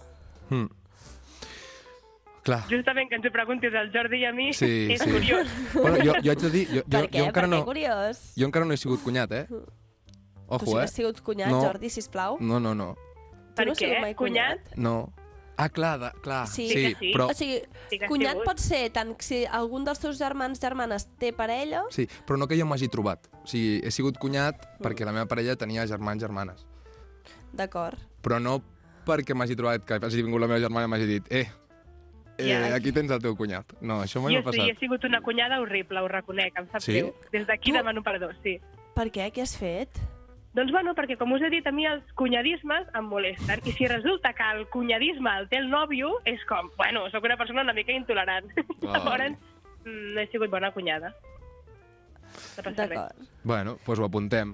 Clar. Justament que ens ho preguntis al Jordi i a mi, és curiós. Bueno, jo haig de dir... Per què? Per què curiós? Jo encara no he sigut cunyat, Ojo, tu sí que has sigut cunyat, no. Jordi, sisplau? No. Per què? Cunyat? No. Ah, clar. Sí, però... O sigui, cunyat pot ser tant si algun dels teus germans té parella... Sí, però no que jo m'hagi trobat. O sigui, he sigut cunyat perquè la meva parella tenia germans. D'acord. Però no perquè m'hagi trobat, que hagi vingut la meva germana i m'hagi dit aquí tens el teu cunyat. No, això mai m'ha passat. Jo sí, he sigut una cunyada horrible, ho reconec, em sap greu. Des d'aquí demano perdó, sí. Per què? Què has fet? Doncs bueno, perquè com us he dit, a mi els cunyadismes em molesten. I si resulta que el cunyadisme el té el nòvio, és com, bueno, sóc una persona una mica intolerant. Llavors, no he sigut bona cunyada. D'acord. Bueno, doncs ho apuntem.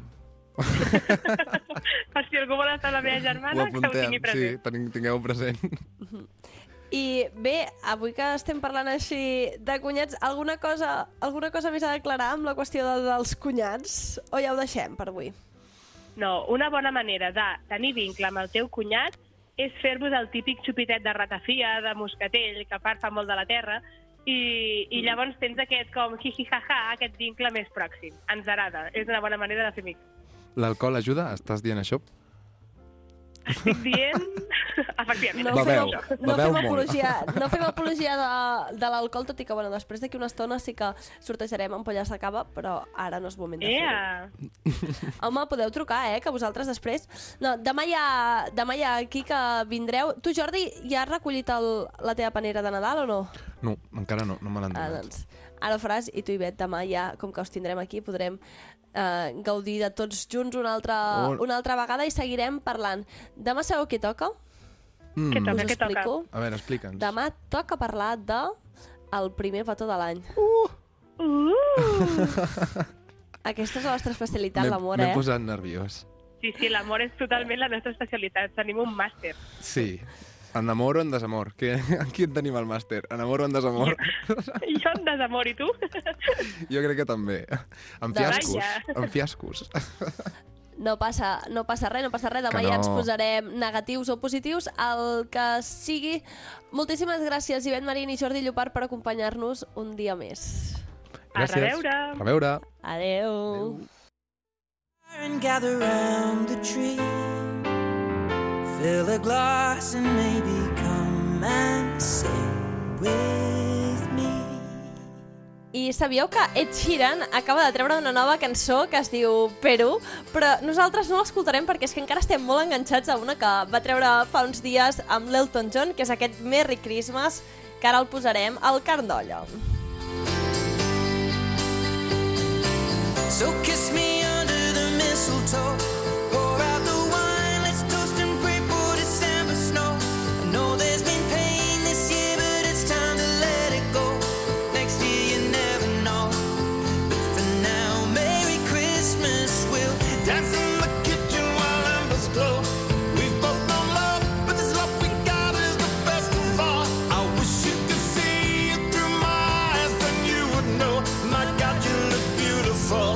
Per si algú vol estar amb la meva germana, que ho tingui present. Sí, tingueu present. I bé, avui que estem parlant així de cunyats, alguna cosa més a declarar amb la qüestió dels cunyats? O ja ho deixem per avui? No, una bona manera de tenir vincle amb el teu cunyat és fer-vos el típic xupitet de ratafia, de moscatell, que a part fa molt de la terra, i llavors tens aquest com jiji-jaja, aquest vincle més pròxim. Ens agrada, és una bona manera de fer amics. L'alcohol ajuda? Estàs dient això? Estic dient... Efectivament. No fem apologia de l'alcohol, tot i que, bueno, després d'aquí una estona sí que sortejarem ampolles de cava, però ara no és moment de fer-ho. Home, podeu trucar, que vosaltres després... No, demà hi ha aquí que vindreu. Tu, Jordi, ja has recollit la teva panera de Nadal o no? No, encara no me l'han donat. Doncs, ara ho faràs, i tu, Ivet, demà ja, com que us tindrem aquí, podrem gaudir de tots junts una altra vegada i seguirem parlant. Demà sabeu què toca? Què toca? A veure, explica'ns. Demà toca parlar el primer petó de l'any. Aquesta és la nostra especialitat, l'amor, M'he posat nerviós. Sí, l'amor és totalment la nostra especialitat. Tenim un màster. Sí. En amor o en desamor? Aquí en tenim el màster. En amor o en desamor? Jo en desamor, i tu? Jo crec que també. En fiascos. No passa res. Demà ja ens posarem negatius o positius, el que sigui. Moltíssimes gràcies, Ivet Marín i Jordi Llopart, per acompanyar-nos un dia més. Gràcies. A reveure. Adeu. Gather round the tree, fill a glass and maybe come and sing with me. I sabíeu que Ed Sheeran acaba de treure una nova cançó que es diu Perú, però nosaltres no l'escoltarem perquè és que encara estem molt enganxats a una que va treure fa uns dies amb l'Elton John, que és aquest Merry Christmas, que ara el posarem al carn d'olla. So kiss me under the mistletoe, pour out the wine, let's toast and pray for December snow. I know there's been pain this year, but it's time to let it go. Next year you never know, but for now, Merry Christmas. We'll dance in the kitchen while embers glow. We've both known love, but this love we got is the best of all. I wish you could see it through my eyes, then you would know. My God, you look beautiful.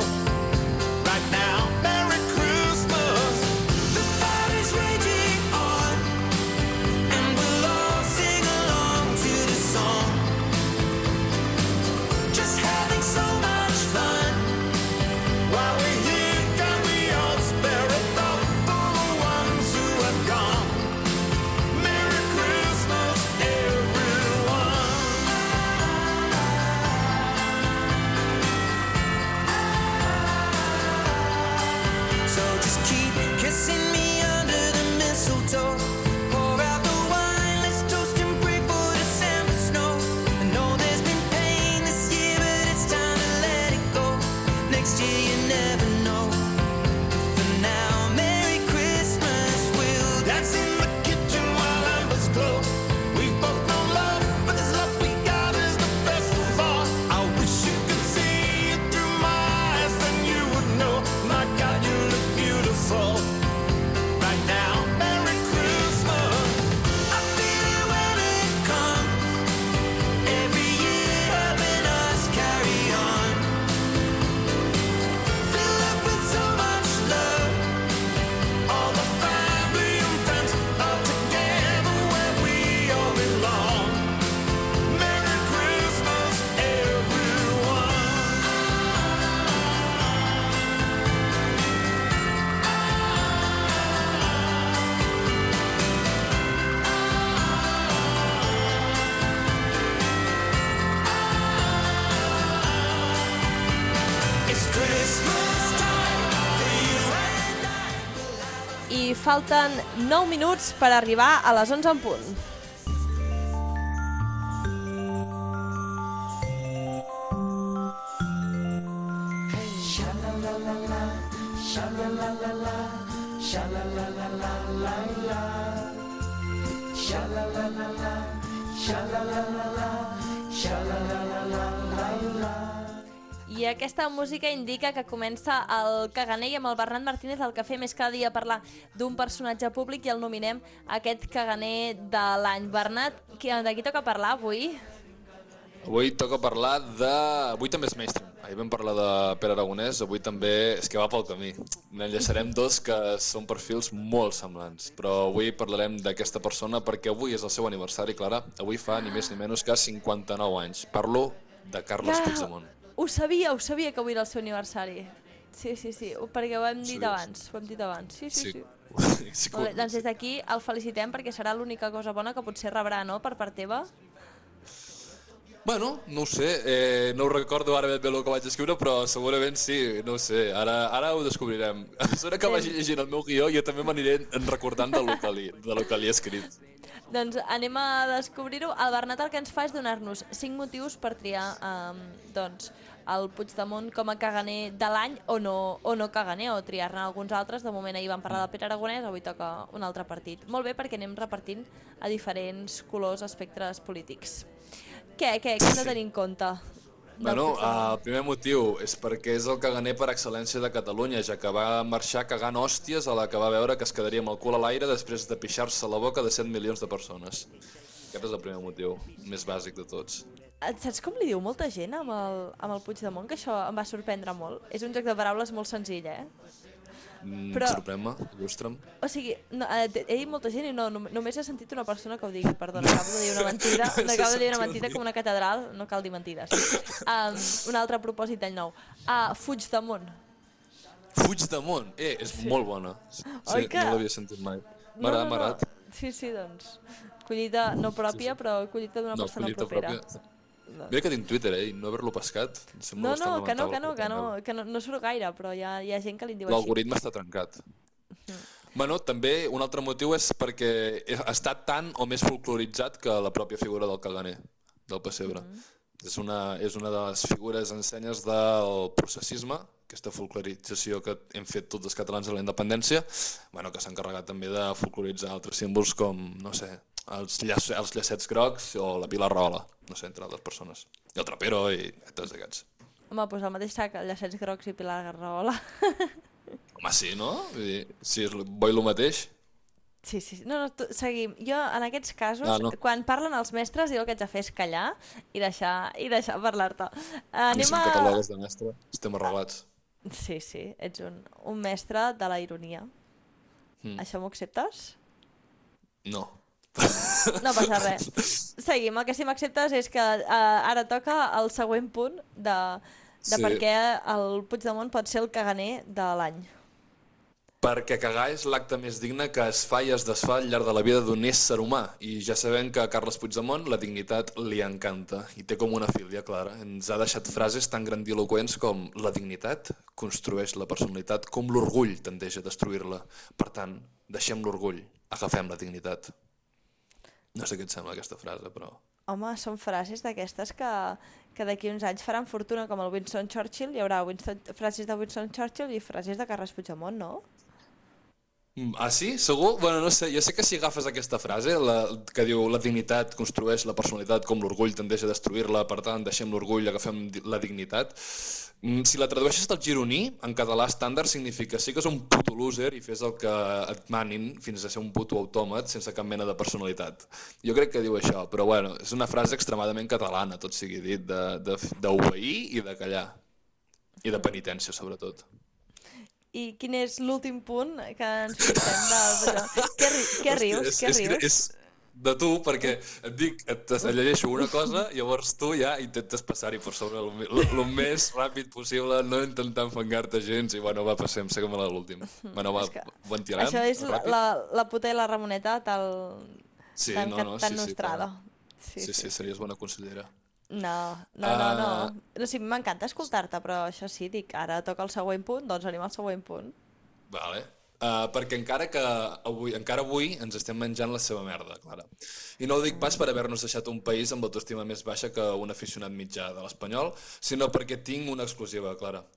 I falten 9 minuts per arribar a les 11 en punt. Sha-la-la-la-la, sha-la-la-la-la-la-la, sha-la-la-la-la, sha-la-la-la-la, sha-la-la-la-la-la. I aquesta música indica que comença el caganer i amb el Bernat Martínez el que fem és cada dia parlar d'un personatge públic i el nominem aquest caganer de l'any. Bernat, de qui toca parlar avui? Avui toca parlar de... Avui també és mainstream. Ahir vam parlar de Pere Aragonès, avui també és que va pel camí. N'enllaçarem dos que són perfils molt semblants, però avui parlarem d'aquesta persona perquè avui és el seu aniversari, Clara. Avui fa ni més ni menys que 59 anys. Parlo de Carles Puigdemont. Ho sabia que avui era el seu aniversari. Sí, perquè ho hem dit abans. Sí. Molt bé, doncs des d'aquí el felicitem perquè serà l'única cosa bona que potser rebrà, no?, per part teva. Bueno, no ho sé, no ho recordo ara ben bé el que vaig escriure, però segurament sí, no ho sé, ara ho descobrirem. A mesura que vagi llegint el meu guió, jo també m'aniré recordant del que li he escrit. Doncs anem a descobrir-ho. El Bernat el que ens fa és donar-nos 5 motius per triar el Puigdemont com a caganer de l'any o no caganer, o triar-ne alguns altres. De moment ahir vam parlar de Pere Aragonès, avui toca un altre partit. Molt bé, perquè anem repartint a diferents colors, espectres polítics. Què hem de tenir en compte? Bueno, el primer motiu és perquè és el caganer per excel·lència de Catalunya, ja que va marxar cagant hòsties a la que va veure que es quedaria amb el cul a l'aire després de pixar-se la boca de 7 milions de persones. Aquest és el primer motiu, més bàsic de tots. Saps com li diu molta gent amb el Puigdemont? Que això em va sorprendre molt. És un joc de paraules molt senzill, Sorprèn-me, il·lustra'm. O sigui, he dit molta gent i només he sentit una persona que ho digui. Perdona, acabo de dir una mentida. Acabo de dir una mentida com una catedral, no cal dir mentides. Un altre propòsit d'any nou. Puigdemont. Puigdemont? És molt bona. Sí, no l'havia sentit mai. M'ha agradat. Sí, doncs. Collita no pròpia, però collita d'una persona propera. Mira que tinc Twitter, i no haver-lo pescat. No, que no surt gaire, però hi ha gent que li diu així. L'algoritme està trencat. Bueno, també un altre motiu és perquè està tan o més folcloritzat que la pròpia figura del caganer, del pessebre. És una de les figures ensenyes del processisme, aquesta folclorització que hem fet tots els catalans a la independència, que s'ha encarregat també de folcloritzar altres símbols com, no sé, els llacets grocs o la Pilar Rahola, no sé, entre altres persones. I el Trapero i tots aquests. Home, doncs el mateix sac, llacets grocs i Pilar Rahola. Home, sí, no? Si és bo i el mateix. Sí. No, seguim. Jo, en aquests casos, quan parlen els mestres, jo el que haig de fer és callar i deixar parlar-te. I si em catalogues de mestre, estem arreglats. Sí, ets un mestre de la ironia. Això m'ho acceptes? No. No passa res. Seguim. El que sí m'acceptes és que ara toca el següent punt de per què el Puigdemont pot ser el caganer de l'any. Perquè cagar és l'acte més digne que es fa i es desfà al llarg de la vida d'un ésser humà. I ja sabem que a Carles Puigdemont la dignitat li encanta i té com una filia clara. Ens ha deixat frases tan grandiloquents com la dignitat construeix la personalitat com l'orgull tendeix a destruir-la. Per tant, deixem l'orgull, agafem la dignitat. No sé què et sembla aquesta frase, però... Home, són frases d'aquestes que d'aquí uns anys faran fortuna, com el Winston Churchill. Hi haurà frases de Winston Churchill i frases de Carles Puigdemont, no? Ah, sí? Segur? Bueno, no sé, jo sé que si agafes aquesta frase, que diu la dignitat construeix la personalitat com l'orgull tendeix a destruir-la, per tant, deixem l'orgull, agafem la dignitat. Si la tradueixes del gironí, en català estàndard significa sí que és un puto loser i fes el que et manin fins a ser un puto autòmat sense cap mena de personalitat. Jo crec que diu això, però bueno, és una frase extremadament catalana, tot sigui dit, d'obeir i de callar. I de penitència, sobretot. I quin és l'últim punt que ens fixem de... Què rius? És de tu, perquè et dic, et llegeixo una cosa, llavors tu ja intentes passar-hi per sobre el més ràpid possible, no intentar enfangar-te gens, i bueno, va, passem, seguim a l'últim. Bueno, va, ho entirem? Això és la puta i la Ramoneta tan nostrada. Sí, series bona consellera. No. M'encanta escoltar-te, però això sí, dic, ara toca el següent punt, doncs anem al següent punt. Vale. Perquè encara avui ens estem menjant la seva merda, Clara. I no ho dic pas per haver-nos deixat un país amb autoestima més baixa que un aficionat mitjà de l'Espanyol, sinó perquè tinc una exclusiva, Clara.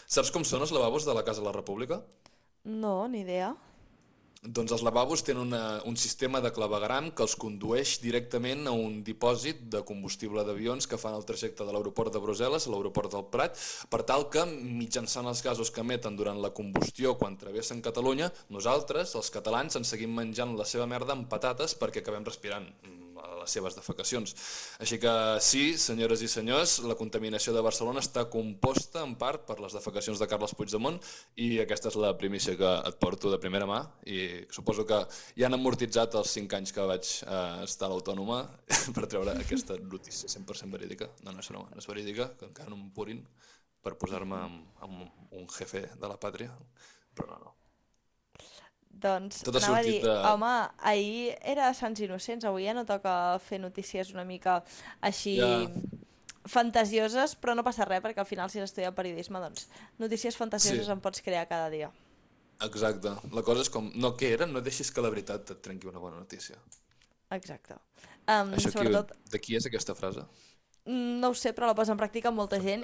Saps com són els lavabos de la Casa de la República? No, ni idea. Doncs els lavabos tenen un sistema de clavegram que els condueix directament a un dipòsit de combustible d'avions que fan el trajecte de l'aeroport de Brussel·les a l'aeroport del Prat, per tal que, mitjançant els gasos que emeten durant la combustió quan travessen Catalunya, nosaltres, els catalans, ens seguim menjant la seva merda amb patates perquè acabem respirant a les seves defecacions. Així que sí, senyores i senyors, la contaminació de Barcelona està composta en part per les defecacions de Carles Puigdemont i aquesta és la primícia que et porto de primera mà i suposo que ja han amortitzat els 5 anys que vaig estar a l'Autònoma per treure aquesta notícia 100% verídica. No és broma, no és verídica, que encara no m'empurin per posar-me amb un jefe de la pàtria, però no. Doncs anava a dir, home, ahir era Sants Innocents, avui ja no toca fer notícies una mica així fantasioses, però no passa res, perquè al final si has estudiat periodisme, doncs notícies fantasioses en pots crear cada dia. Exacte. La cosa és com, no, què era? No deixis que la veritat et trenqui una bona notícia. Exacte. Això sobretot... De qui és aquesta frase? No ho sé, però la posa en pràctica molta gent,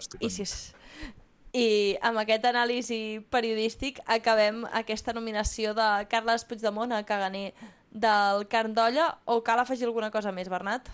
i amb aquest anàlisi periodístic acabem aquesta nominació de Carles Puigdemont a caganer del Carn d'Olla, o cal afegir alguna cosa més, Bernat?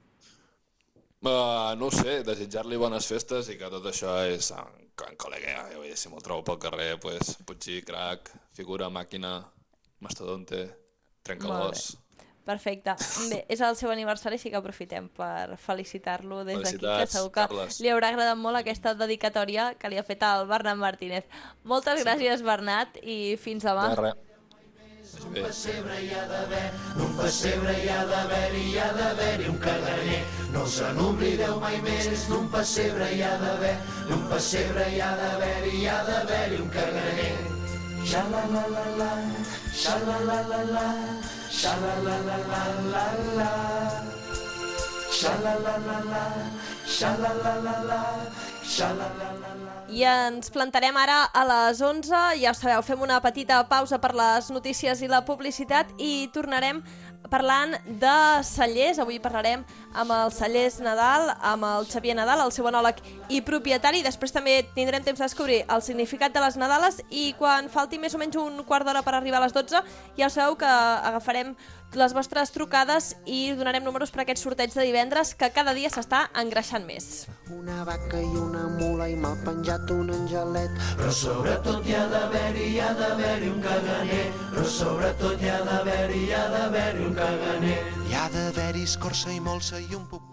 No ho sé, desitjar-li bones festes i que tot això és en col·lega. Si me'l trobo pel carrer, pues, Puigdí, crac, figura, màquina, mastodonte, trenca-l'os. Perfecte. Bé, és el seu aniversari, així que aprofitem per felicitar-lo des d'aquí, que segur que Carles. li haurà agradat molt aquesta dedicatòria que li ha fet el Bernat Martínez. Moltes gràcies, Bernat, i fins demà. De res. Un pessebre hi ha d'haver, un pessebre hi ha d'haver-hi, hi ha d'haver-hi un caganer. No se n'oblideu mai més, un pessebre hi ha d'haver, un pessebre hi ha d'haver-hi, hi ha d'haver-hi un caganer. Xa-la-la-la-la, xa-la-la-la-la, xa-la-la-la-la-la-la, xa-la-la-la-la, xa-la-la-la-la, xa-la-la-la-la. I ens plantarem ara a les 11, ja ho sabeu, fem una petita pausa per les notícies i la publicitat i tornarem parlant de cellers. Avui parlarem amb el Cellers Nadal, amb el Xavier Nadal, el seu enòleg i propietari. Després també tindrem temps de descobrir el significat de les Nadales i quan falti més o menys un quart d'hora per arribar a les 12, ja sabeu que agafarem les vostres trucades i donarem números per aquest sorteig de divendres que cada dia s'està engreixant més. Una vaca i una mula i m'ha penjat un angelet. Però sobretot hi ha d'haver-hi un caganer. Però sobretot hi ha d'haver-hi un caganer. Hi ha d'haver-hi escorça i molsa i un pup.